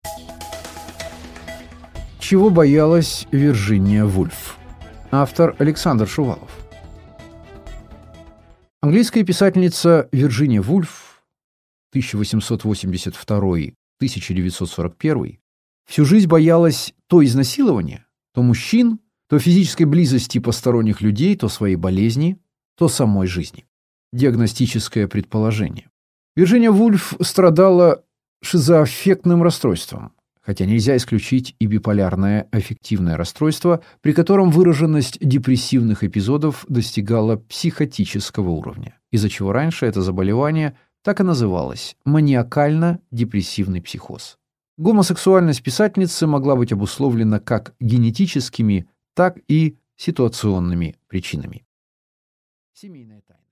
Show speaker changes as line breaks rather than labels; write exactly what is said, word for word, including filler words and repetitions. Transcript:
Чего боялась Вирджиния Вульф? Автор Александр Шувалов. Английская писательница Вирджиния Вульф тысяча восемьсот восемьдесят второй — тысяча девятьсот сорок первый всю жизнь боялась то изнасилования, то мужчин, то физической близости посторонних людей, то своей болезни, то самой жизни. Диагностическое предположение. Вирджиния Вульф страдала шизоаффектным расстройством, хотя нельзя исключить и биполярное аффективное расстройство, при котором выраженность депрессивных эпизодов достигала психотического уровня, из-за чего раньше это заболевание так и называлось – маниакально-депрессивный психоз. Гомосексуальность писательницы могла быть обусловлена как генетическими, так и ситуационными причинами. Семейная тайна.